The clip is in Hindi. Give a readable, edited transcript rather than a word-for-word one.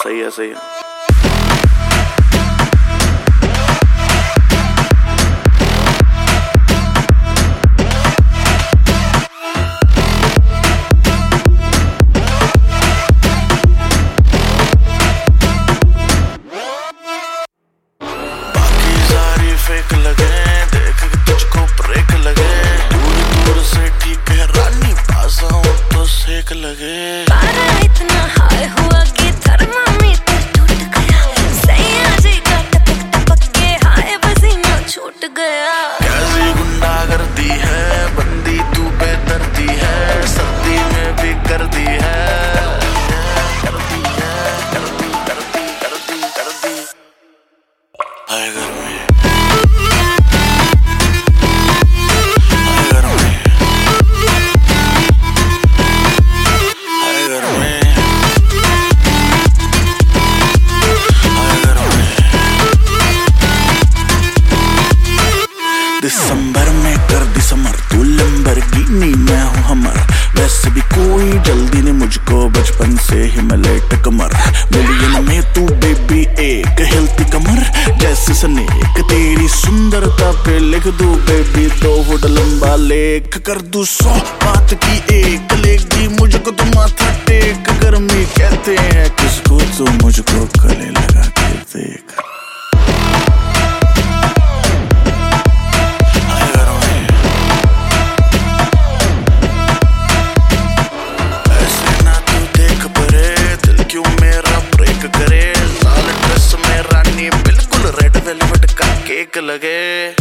सही है सही है। फेक लगे देख तुझको ब्रेक लगे, दूर दूर से ठीक है रानी, पास आऊं तो सेक लगे। पारा इतना हाई हुआ कि थर्मामीटर टूट गया, सैया जी का टपक टपक के हाय पसीना छूट गया। कैसी गुंडागर्दी है बंदी तू बेदर्दी है, सर्दी में भी कर दी है, हाय गर्मी दिसंबर में कर दी समर, तू लैम्बोर्गिनी मैं हूँ हमर, वैसे भी कोई जल्दी नहीं मुझको बचपन से ही मैं लेट कमर, मिलियन में तू बेबी एक हिलती कमर जैसी स्नेक, तेरी सुंदरता पे लिख दूं बेबी 2 फुट लंबा लेख, कर दूं 100 बात की एक, लेगी मुझको तो माथा टेक, गर्मी कहते हैं किसको तो मुझको गले लगा के देख। करे लाल ड्रेस में रानी बिल्कुल रेड वेलवेट का केक लगे।